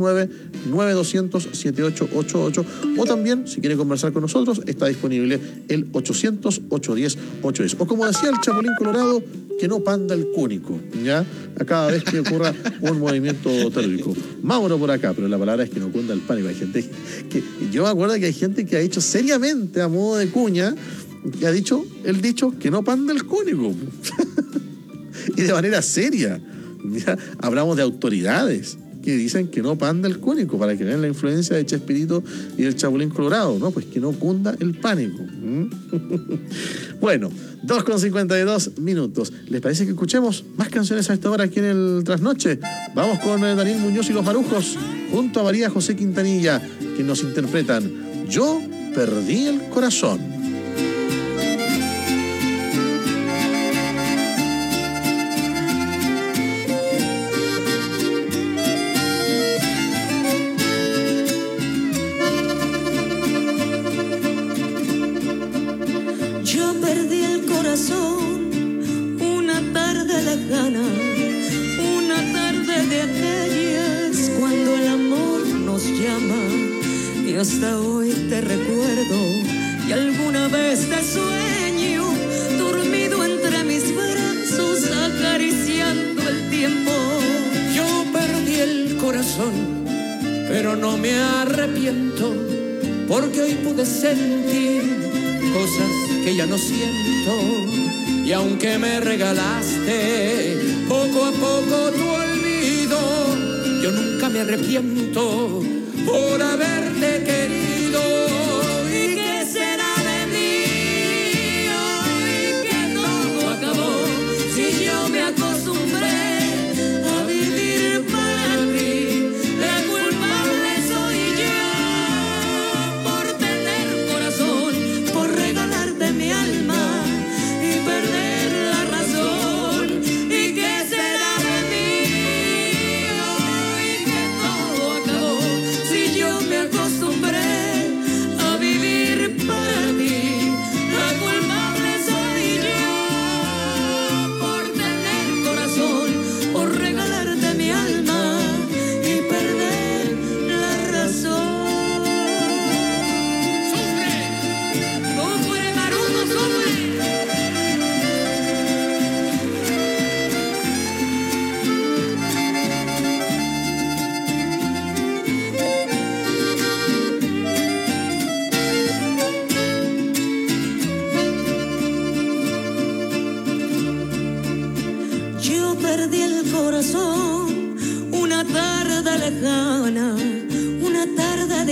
569-9200-7888. O también, si quiere conversar con nosotros, está disponible el 800-810-810. O como decía el Chapulín Colorado, que no panda el cúnico, ¿ya? A cada vez que ocurra un movimiento telúrico. Mauro por acá, pero la palabra es que no cunda el pánico. Hay gente que yo me acuerdo que hay gente que ha hecho seriamente, a modo de cuña, que ha dicho el dicho que no panda el cúnico. Y de manera seria. Ya hablamos de autoridades que dicen que no panda el cúnico, para que vean la influencia de Chespirito y del Chapulín Colorado, ¿no? Pues que no cunda el pánico. Bueno, 2:52. ¿Les parece que escuchemos más canciones a esta hora aquí en el Trasnoche? Vamos con Daniel Muñoz y los Marujos, junto a María José Quintanilla, que nos interpretan Yo perdí el corazón. Hasta hoy te recuerdo y alguna vez te sueño, dormido entre mis brazos, acariciando el tiempo. Yo perdí el corazón, pero no me arrepiento, porque hoy pude sentir cosas que ya no siento. Y aunque me regalaste poco a poco tu olvido, yo nunca me arrepiento por haberte querido. ¿Y qué será de mí hoy que todo acabó? Si yo me acostumbré a vivir para ti, la culpa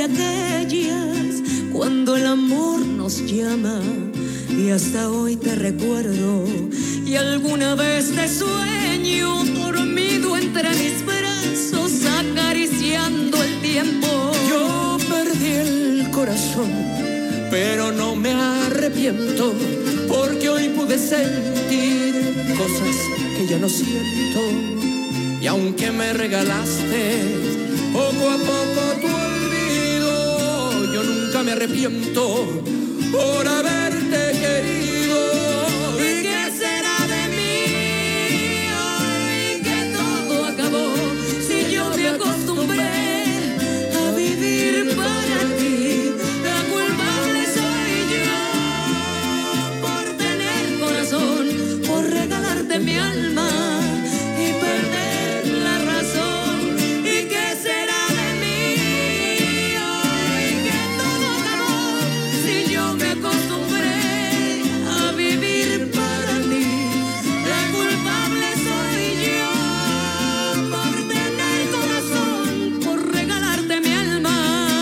aquellas cuando el amor nos llama. Y hasta hoy te recuerdo y alguna vez te sueño dormido entre mis brazos acariciando el tiempo. Yo perdí el corazón, pero no me arrepiento, porque hoy pude sentir cosas que ya no siento. Y aunque me regalaste poco a poco tu olvido, yo nunca me arrepiento por haberte querido. ¿Y qué será de mí hoy que todo acabó? Si yo me acostumbré a vivir para ti, la culpable soy yo por tener corazón, por regalarte mi alma y perder la razón. ¿Y qué será de mí hoy que todo acabó? Si yo me acostumbré a vivir para ti, la culpable soy yo por tener corazón, por regalarte mi alma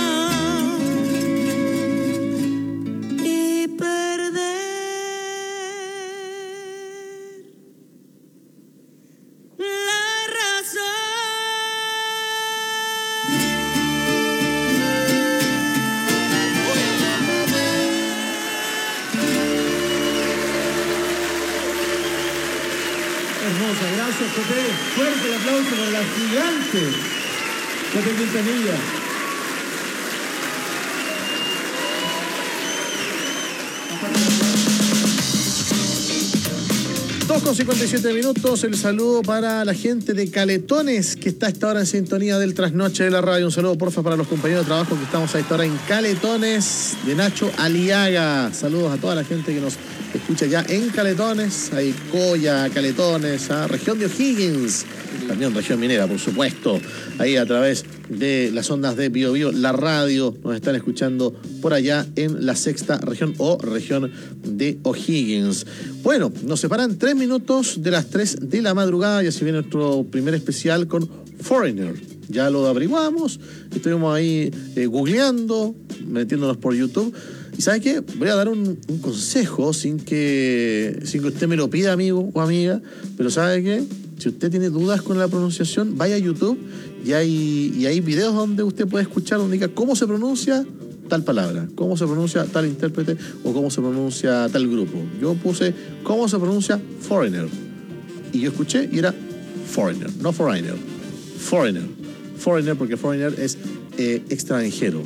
y perder la razón. Hermosa, gracias, Pepe. Fuerte el aplauso para la gigante Pepe Quintanilla. 2:57 minutos, el saludo para la gente de Caletones que está a esta hora en sintonía del Trasnoche de la Radio. Un saludo porfa para los compañeros de trabajo que estamos a esta hora en Caletones de Nacho Aliaga. Saludos a toda la gente que nos escucha ya en Caletones, ahí Coya, Caletones, región de O'Higgins, también región minera, por supuesto, ahí a través de las ondas de Bio Bio, la radio, nos están escuchando por allá en la sexta región o región de O'Higgins. Bueno, nos separan 3 minutos de las 3 de la madrugada y así viene nuestro primer especial con Foreigner. Ya lo averiguamos, estuvimos ahí googleando, metiéndonos por YouTube. ¿Y sabe qué? Voy a dar un consejo sin que usted me lo pida, amigo o amiga, pero ¿sabe qué? Si usted tiene dudas con la pronunciación, vaya a YouTube y hay videos donde usted puede escuchar, donde diga cómo se pronuncia tal palabra, cómo se pronuncia tal intérprete o cómo se pronuncia tal grupo. Yo puse cómo se pronuncia Foreigner y yo escuché y era Foreigner, no Foreigner, Foreigner porque Foreigner es extranjero.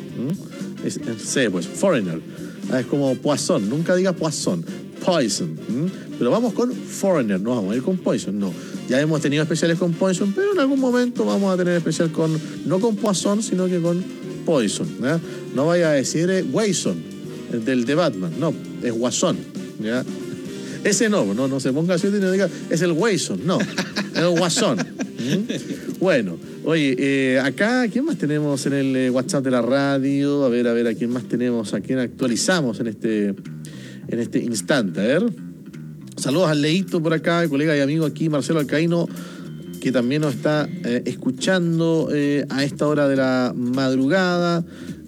Sí, pues Foreigner. Es como Poisson, nunca diga Poisson, Poison. Pero vamos con Foreigner, no vamos a ir con Poison, no. Ya hemos tenido especiales con Poison, pero en algún momento vamos a tener especial no con Poisson, sino que con Poison. ¿Ya? No vaya a decir Wayson, el del de Batman, no, es Guasón. ¿Ya? Ese no se ponga así y no diga, es el Wayson, no, es el Guasón. Bueno, oye, acá, ¿quién más tenemos en el WhatsApp de la radio? A ver, ¿a quién más tenemos? ¿A quién actualizamos en este instante? A ver. Saludos al Leito por acá, colega y amigo aquí, Marcelo Alcaíno, que también nos está escuchando a esta hora de la madrugada.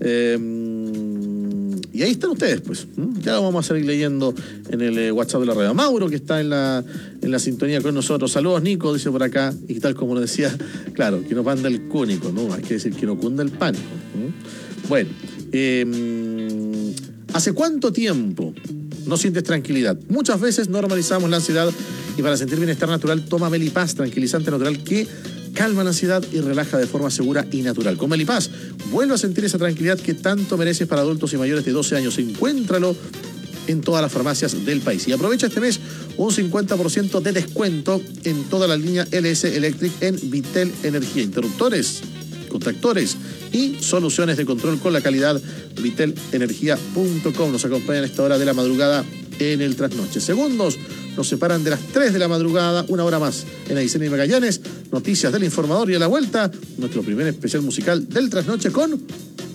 Y ahí están ustedes, pues. Ya lo vamos a seguir leyendo en el WhatsApp de la radio. Mauro, que está en la sintonía con nosotros. Saludos, Nico, dice por acá. Y tal como lo decía, claro, que no panda el cúnico, ¿no? Hay que decir que no cunda el pánico. Bueno, ¿hace cuánto tiempo no sientes tranquilidad? Muchas veces normalizamos la ansiedad y para sentir bienestar natural toma Melipaz, tranquilizante natural que calma la ansiedad y relaja de forma segura y natural. Con Melipaz, vuelve a sentir esa tranquilidad que tanto mereces para adultos y mayores de 12 años. Encuéntralo en todas las farmacias del país. Y aprovecha este mes un 50% de descuento en toda la línea LS Electric en Vitel Energía. Interruptores, contactores y soluciones de control con la calidad. VitelEnergia.com nos acompaña a esta hora de la madrugada en el Trasnoche. Segundos nos separan de las 3 de la madrugada, una hora más en Aysén y Magallanes. Noticias del Informador y a la vuelta, nuestro primer especial musical del Trasnoche con